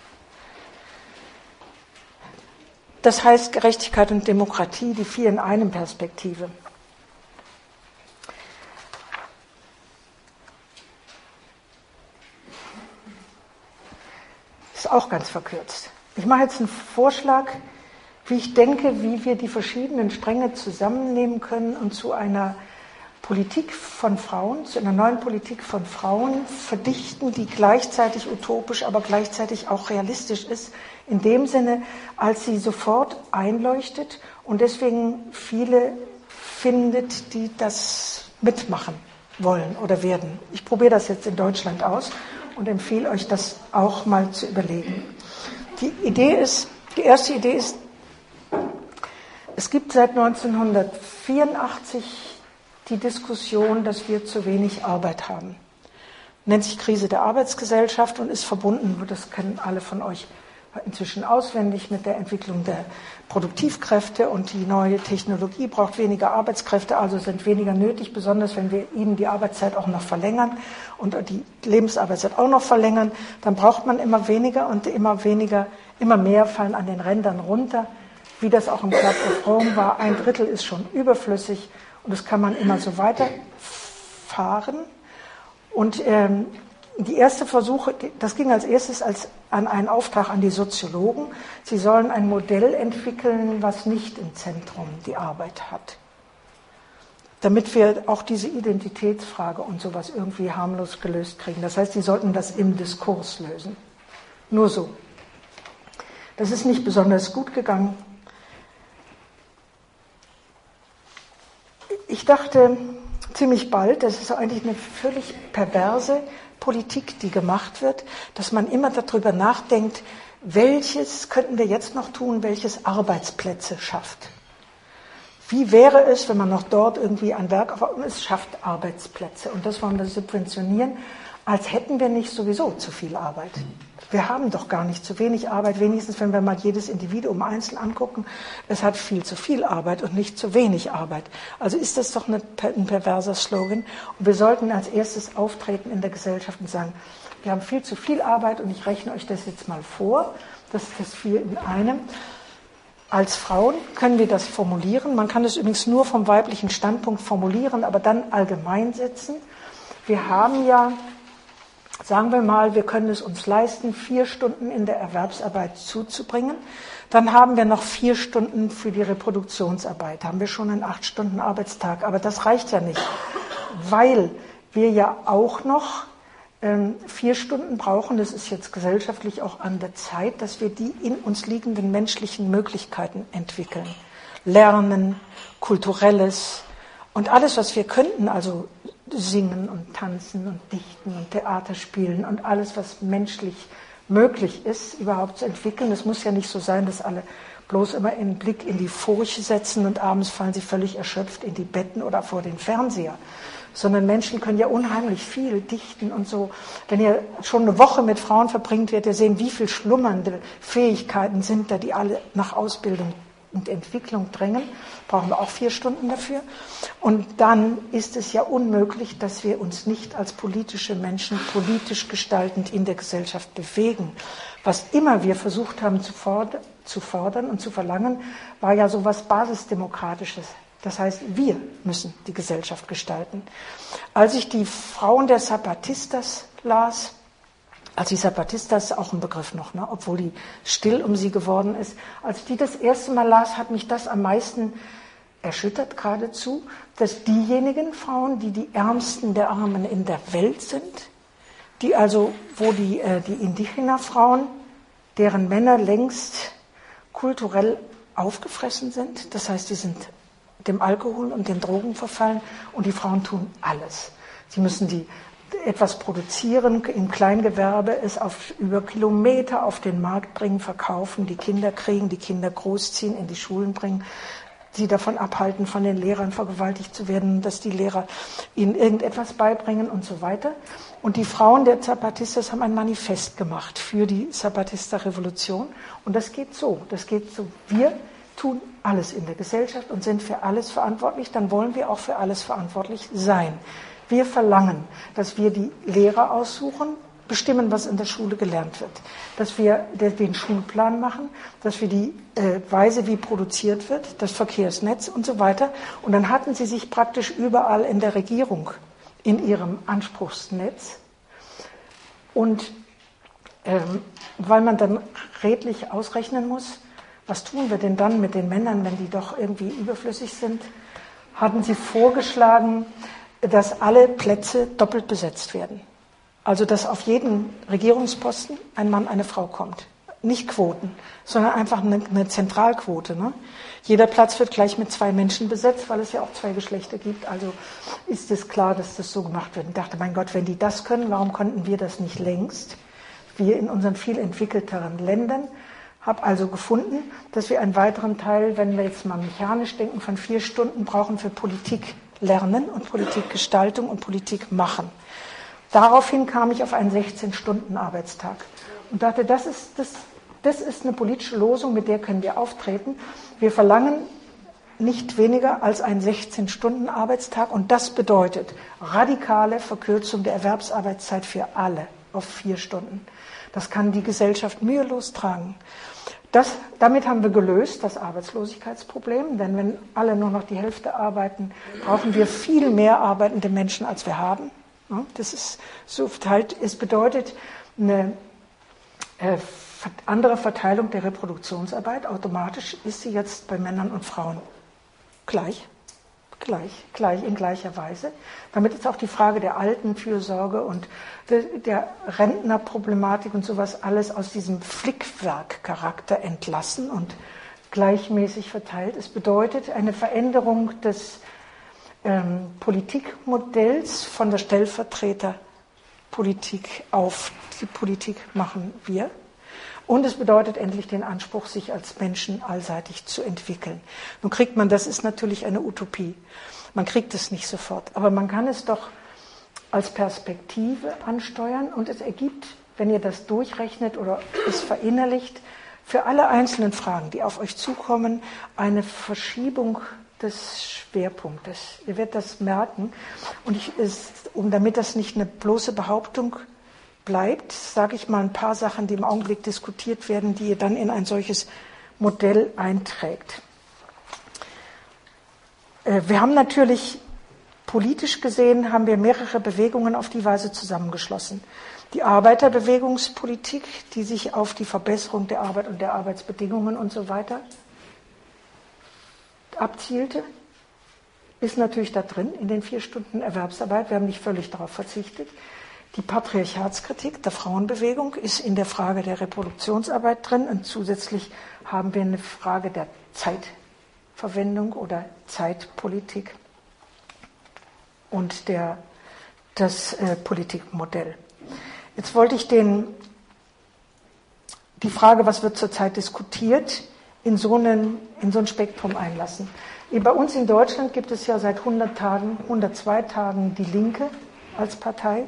Das heißt Gerechtigkeit und Demokratie, die vier in einem Perspektive. Ist auch ganz verkürzt. Ich mache jetzt einen Vorschlag, wie ich denke, wie wir die verschiedenen Stränge zusammennehmen können und zu einer Politik von Frauen, zu einer neuen Politik von Frauen verdichten, die gleichzeitig utopisch, aber gleichzeitig auch realistisch ist, in dem Sinne, als sie sofort einleuchtet und deswegen viele findet, die das mitmachen wollen oder werden. Ich probiere das jetzt in Deutschland aus und empfehle euch, das auch mal zu überlegen. Die Idee ist, die erste Idee ist, es gibt seit neunzehnhundertvierundachtzig die Diskussion, dass wir zu wenig Arbeit haben. Nennt sich Krise der Arbeitsgesellschaft und ist verbunden, das kennen alle von euch inzwischen auswendig, mit der Entwicklung der Produktivkräfte, und die neue Technologie braucht weniger Arbeitskräfte, also sind weniger nötig, besonders wenn wir ihnen die Arbeitszeit auch noch verlängern und die Lebensarbeitszeit auch noch verlängern, dann braucht man immer weniger und immer weniger, immer mehr fallen an den Rändern runter, wie das auch im Club of Rome war. Ein Drittel ist schon überflüssig und das kann man immer so weiterfahren. Und ähm, die erste Versuche, das ging als erstes als an einen Auftrag an die Soziologen. Sie sollen ein Modell entwickeln, was nicht im Zentrum die Arbeit hat. Damit wir auch diese Identitätsfrage und sowas irgendwie harmlos gelöst kriegen. Das heißt, sie sollten das im Diskurs lösen. Nur so. Das ist nicht besonders gut gegangen. Ich dachte ziemlich bald, das ist eigentlich eine völlig perverse Politik, die gemacht wird, dass man immer darüber nachdenkt, welches könnten wir jetzt noch tun, welches Arbeitsplätze schafft. Wie wäre es, wenn man noch dort irgendwie ein Werk aufbaut und es schafft Arbeitsplätze? Und das wollen wir subventionieren, als hätten wir nicht sowieso zu viel Arbeit. Wir haben doch gar nicht zu wenig Arbeit, wenigstens wenn wir mal jedes Individuum einzeln angucken. Es hat viel zu viel Arbeit und nicht zu wenig Arbeit. Also ist das doch eine, ein perverser Slogan. Und wir sollten als erstes auftreten in der Gesellschaft und sagen, wir haben viel zu viel Arbeit und ich rechne euch das jetzt mal vor. Das ist das vier in einem. Als Frauen können wir das formulieren. Man kann es übrigens nur vom weiblichen Standpunkt formulieren, aber dann allgemein setzen. Wir haben ja, sagen wir mal, wir können es uns leisten, vier Stunden in der Erwerbsarbeit zuzubringen. Dann haben wir noch vier Stunden für die Reproduktionsarbeit. Da haben wir schon einen acht Stunden Arbeitstag. Aber das reicht ja nicht, weil wir ja auch noch ähm, vier Stunden brauchen. Das ist jetzt gesellschaftlich auch an der Zeit, dass wir die in uns liegenden menschlichen Möglichkeiten entwickeln. Lernen, Kulturelles und alles, was wir könnten, also singen und tanzen und dichten und Theater spielen und alles, was menschlich möglich ist, überhaupt zu entwickeln. Es muss ja nicht so sein, dass alle bloß immer einen Blick in die Furche setzen und abends fallen sie völlig erschöpft in die Betten oder vor den Fernseher. Sondern Menschen können ja unheimlich viel dichten und so. Wenn ihr schon eine Woche mit Frauen verbringt, werdet ihr sehen, wie viel schlummernde Fähigkeiten sind da, die alle nach Ausbildung und Entwicklung drängen, brauchen wir auch vier Stunden dafür. Und dann ist es ja unmöglich, dass wir uns nicht als politische Menschen politisch gestaltend in der Gesellschaft bewegen. Was immer wir versucht haben zu fordern, zu fordern und zu verlangen, war ja sowas Basisdemokratisches. Das heißt, wir müssen die Gesellschaft gestalten. Als ich die Frauen der Zapatistas las, als die Zapatistas, auch ein Begriff noch, ne, obwohl die still um sie geworden ist. Als ich die das erste Mal las, hat mich das am meisten erschüttert geradezu, dass diejenigen Frauen, die die Ärmsten der Armen in der Welt sind, die also, wo die, äh, die Indigena-Frauen, deren Männer längst kulturell aufgefressen sind, das heißt, die sind dem Alkohol und den Drogen verfallen und die Frauen tun alles. Sie müssen die etwas produzieren, im Kleingewerbe es auf, über Kilometer auf den Markt bringen, verkaufen, die Kinder kriegen, die Kinder großziehen, in die Schulen bringen, sie davon abhalten, von den Lehrern vergewaltigt zu werden, dass die Lehrer ihnen irgendetwas beibringen und so weiter. Und die Frauen der Zapatistas haben ein Manifest gemacht für die Zapatista-Revolution. Und das geht so, das geht so, wir tun alles in der Gesellschaft und sind für alles verantwortlich, dann wollen wir auch für alles verantwortlich sein. Wir verlangen, dass wir die Lehrer aussuchen, bestimmen, was in der Schule gelernt wird, dass wir den Schulplan machen, dass wir die äh, Weise, wie produziert wird, das Verkehrsnetz und so weiter. Und dann hatten sie sich praktisch überall in der Regierung in ihrem Anspruchsnetz. Und ähm, weil man dann redlich ausrechnen muss, was tun wir denn dann mit den Männern, wenn die doch irgendwie überflüssig sind? hatten sie vorgeschlagen, dass alle Plätze doppelt besetzt werden. Also dass auf jeden Regierungsposten ein Mann, eine Frau kommt. Nicht Quoten, sondern einfach eine, eine Zentralquote. Ne? Jeder Platz wird gleich mit zwei Menschen besetzt, weil es ja auch zwei Geschlechter gibt. Also ist es klar, dass das so gemacht wird. Ich dachte, mein Gott, wenn die das können, warum konnten wir das nicht längst? Wir in unseren viel entwickelteren Ländern. Habe also gefunden, dass wir einen weiteren Teil, wenn wir jetzt mal mechanisch denken, von vier Stunden brauchen für Politik lernen und Politikgestaltung und Politik machen. Daraufhin kam ich auf einen sechzehn-Stunden-Arbeitstag und dachte, das ist, das, das ist eine politische Losung, mit der können wir auftreten. Wir verlangen nicht weniger als einen sechzehn-Stunden-Arbeitstag und das bedeutet radikale Verkürzung der Erwerbsarbeitszeit für alle auf vier Stunden. Das kann die Gesellschaft mühelos tragen. Das, damit haben wir gelöst das Arbeitslosigkeitsproblem, denn wenn alle nur noch die Hälfte arbeiten, brauchen wir viel mehr arbeitende Menschen, als wir haben. Das ist so verteilt. Es bedeutet eine äh, andere Verteilung der Reproduktionsarbeit. Automatisch ist sie jetzt bei Männern und Frauen gleich. Gleich, gleich, in gleicher Weise. Damit ist auch die Frage der Altenfürsorge und der, der Rentnerproblematik und sowas alles aus diesem Flickwerkcharakter entlassen und gleichmäßig verteilt. Es bedeutet eine Veränderung des ähm, Politikmodells von der Stellvertreterpolitik auf die Politik machen wir. Und es bedeutet endlich den Anspruch, sich als Menschen allseitig zu entwickeln. Nun kriegt man, das ist natürlich eine Utopie, man kriegt es nicht sofort, aber man kann es doch als Perspektive ansteuern und es ergibt, wenn ihr das durchrechnet oder es verinnerlicht, für alle einzelnen Fragen, die auf euch zukommen, eine Verschiebung des Schwerpunktes. Ihr werdet das merken und ich, ist, um, damit das nicht eine bloße Behauptung bleibt, sage ich mal ein paar Sachen, die im Augenblick diskutiert werden, die ihr dann in ein solches Modell einträgt. Wir haben natürlich, politisch gesehen, haben wir mehrere Bewegungen auf die Weise zusammengeschlossen. Die Arbeiterbewegungspolitik, die sich auf die Verbesserung der Arbeit und der Arbeitsbedingungen und so weiter abzielte, ist natürlich da drin, in den vier Stunden Erwerbsarbeit. Wir haben nicht völlig darauf verzichtet. Die Patriarchatskritik der Frauenbewegung ist in der Frage der Reproduktionsarbeit drin und zusätzlich haben wir eine Frage der Zeitverwendung oder Zeitpolitik und der, das äh, Politikmodell. Jetzt wollte ich den, die Frage, was wird zurzeit diskutiert, in so, einen, in so ein Spektrum einlassen. Bei uns in Deutschland gibt es ja seit hundert Tagen, hundertzwei Tagen die Linke als Partei.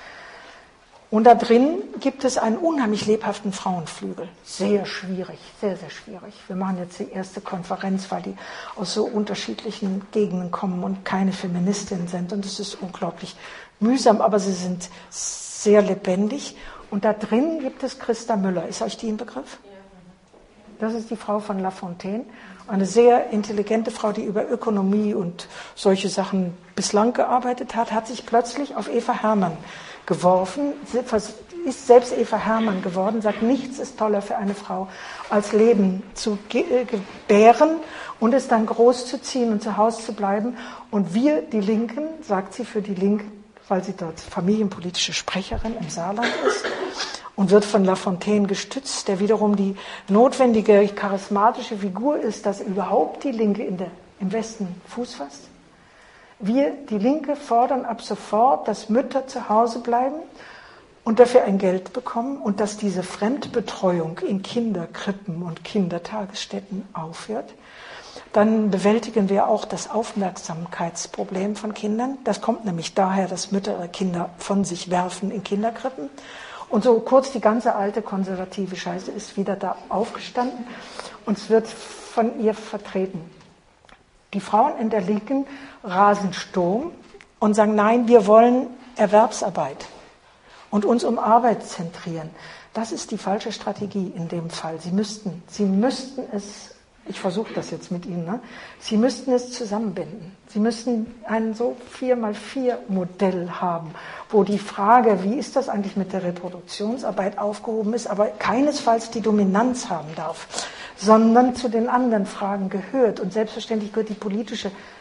Und da drin gibt es einen unheimlich lebhaften Frauenflügel. Sehr schwierig, sehr, sehr schwierig. Wir machen jetzt die erste Konferenz, weil die aus so unterschiedlichen Gegenden kommen und keine Feministinnen sind. Und es ist unglaublich mühsam, aber sie sind sehr lebendig. Und da drin gibt es Christa Müller. Ist euch die ein Begriff? Das ist die Frau von Lafontaine. Eine sehr intelligente Frau, die über Ökonomie und solche Sachen bislang gearbeitet hat, hat sich plötzlich auf Eva Hermann geworfen, ist selbst Eva Hermann geworden, sagt, nichts ist toller für eine Frau, als Leben zu gebären und es dann groß zu ziehen und zu Hause zu bleiben. Und wir, die Linken, sagt sie für die Linken, weil sie dort familienpolitische Sprecherin im Saarland ist und wird von Lafontaine gestützt, der wiederum die notwendige charismatische Figur ist, dass überhaupt die Linke in der, im Westen Fuß fasst. Wir, die Linke, fordern ab sofort, dass Mütter zu Hause bleiben und dafür ein Geld bekommen und dass diese Fremdbetreuung in Kinderkrippen und Kindertagesstätten aufhört. Dann bewältigen wir auch das Aufmerksamkeitsproblem von Kindern. Das kommt nämlich daher, dass Mütter ihre Kinder von sich werfen in Kinderkrippen. Und so kurz die ganze alte konservative Scheiße ist wieder da aufgestanden und es wird von ihr vertreten. Die Frauen in der Linken rasen Sturm und sagen, nein, wir wollen Erwerbsarbeit und uns um Arbeit zentrieren. Das ist die falsche Strategie in dem Fall. Sie müssten, Sie müssten es, ich versuche das jetzt mit Ihnen, ne? Sie müssten es zusammenbinden. Sie müssten ein so vier mal vier Modell haben, wo die Frage, wie ist das eigentlich mit der Reproduktionsarbeit aufgehoben ist, aber keinesfalls die Dominanz haben darf, sondern zu den anderen Fragen gehört. Und selbstverständlich gehört die politische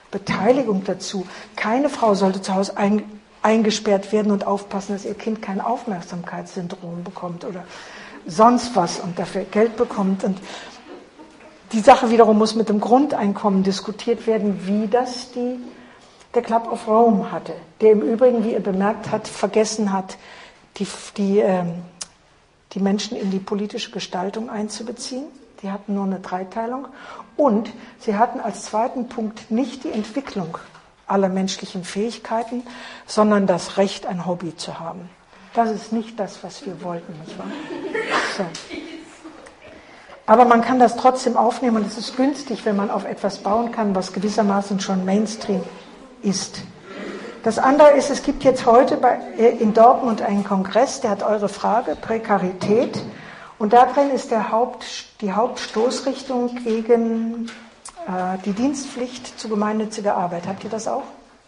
Beteiligung dazu. Keine Frau sollte zu Hause ein, eingesperrt werden und aufpassen, dass ihr Kind kein Aufmerksamkeitssyndrom bekommt oder sonst was und dafür Geld bekommt. Und die Sache wiederum muss mit dem Grundeinkommen diskutiert werden, wie das die, der Club of Rome hatte, der im Übrigen, wie ihr bemerkt habt, vergessen hat, die, die, ähm, die Menschen in die politische Gestaltung einzubeziehen. Die hatten nur eine Dreiteilung. Und sie hatten als zweiten Punkt nicht die Entwicklung aller menschlichen Fähigkeiten, sondern das Recht, ein Hobby zu haben. Das ist nicht das, was wir wollten, nicht wahr? So. Aber man kann das trotzdem aufnehmen und es ist günstig, wenn man auf etwas bauen kann, was gewissermaßen schon Mainstream ist. Das andere ist, es gibt jetzt heute bei, in Dortmund einen Kongress, der hat eure Frage, Prekarität. Und da drin ist der Haupt, die Hauptstoßrichtung gegen äh, die Dienstpflicht zu gemeinnütziger Arbeit. Habt ihr das auch?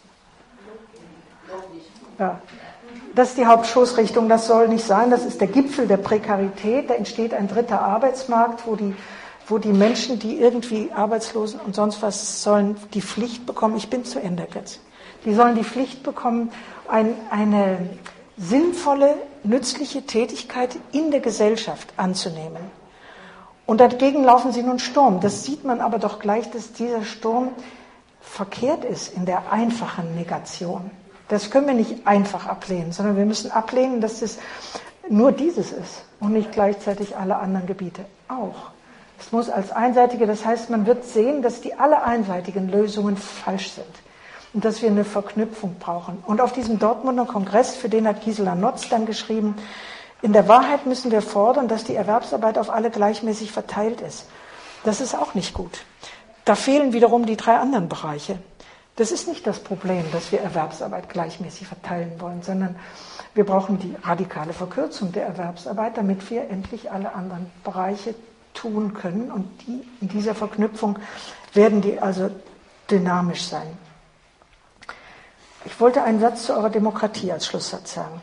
Ja. Das ist die Hauptstoßrichtung, das soll nicht sein. Das ist der Gipfel der Prekarität. Da entsteht ein dritter Arbeitsmarkt, wo die, wo die Menschen, die irgendwie Arbeitslosen und sonst was, sollen die Pflicht bekommen. Ich bin zu Ende jetzt. Die sollen die Pflicht bekommen, ein, eine sinnvolle, nützliche Tätigkeit in der Gesellschaft anzunehmen. Und dagegen laufen sie nun Sturm. Das sieht man aber doch gleich, dass dieser Sturm verkehrt ist in der einfachen Negation. Das können wir nicht einfach ablehnen, sondern wir müssen ablehnen, dass es nur dieses ist und nicht gleichzeitig alle anderen Gebiete auch. Es muss als einseitige, das heißt, man wird sehen, dass die alle einseitigen Lösungen falsch sind. Und dass wir eine Verknüpfung brauchen. Und auf diesem Dortmunder Kongress, für den hat Gisela Notz dann geschrieben, in der Wahrheit müssen wir fordern, dass die Erwerbsarbeit auf alle gleichmäßig verteilt ist. Das ist auch nicht gut. Da fehlen wiederum die drei anderen Bereiche. Das ist nicht das Problem, dass wir Erwerbsarbeit gleichmäßig verteilen wollen, sondern wir brauchen die radikale Verkürzung der Erwerbsarbeit, damit wir endlich alle anderen Bereiche tun können. Und die, in dieser Verknüpfung werden die also dynamisch sein. Ich wollte einen Satz zu eurer Demokratie als Schlusssatz sagen.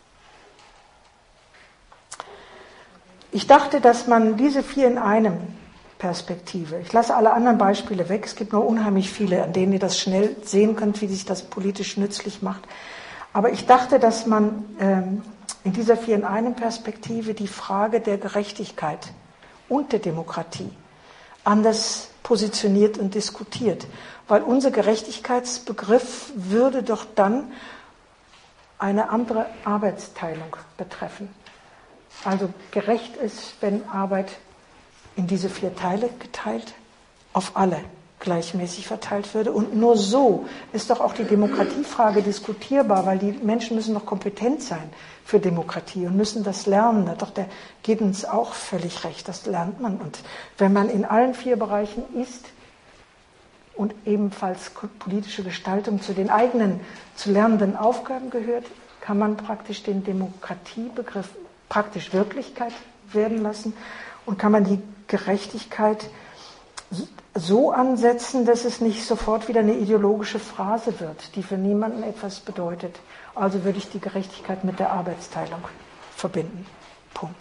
Ich dachte, dass man diese vier in einem Perspektive, ich lasse alle anderen Beispiele weg, es gibt noch unheimlich viele, an denen ihr das schnell sehen könnt, wie sich das politisch nützlich macht, aber ich dachte, dass man ähm, in dieser vier in einem Perspektive die Frage der Gerechtigkeit und der Demokratie anders positioniert und diskutiert. Weil unser Gerechtigkeitsbegriff würde doch dann eine andere Arbeitsteilung betreffen. Also gerecht ist, wenn Arbeit in diese vier Teile geteilt, auf alle gleichmäßig verteilt würde. Und nur so ist doch auch die Demokratiefrage diskutierbar, weil die Menschen müssen doch kompetent sein für Demokratie und müssen das lernen. Doch der geht uns auch völlig recht, das lernt man. Und wenn man in allen vier Bereichen ist, und ebenfalls politische Gestaltung zu den eigenen, zu lernenden Aufgaben gehört, kann man praktisch den Demokratiebegriff praktisch Wirklichkeit werden lassen und kann man die Gerechtigkeit so ansetzen, dass es nicht sofort wieder eine ideologische Phrase wird, die für niemanden etwas bedeutet. Also würde ich die Gerechtigkeit mit der Arbeitsteilung verbinden. Punkt.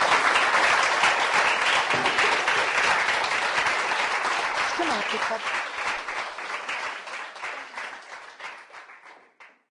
Genau,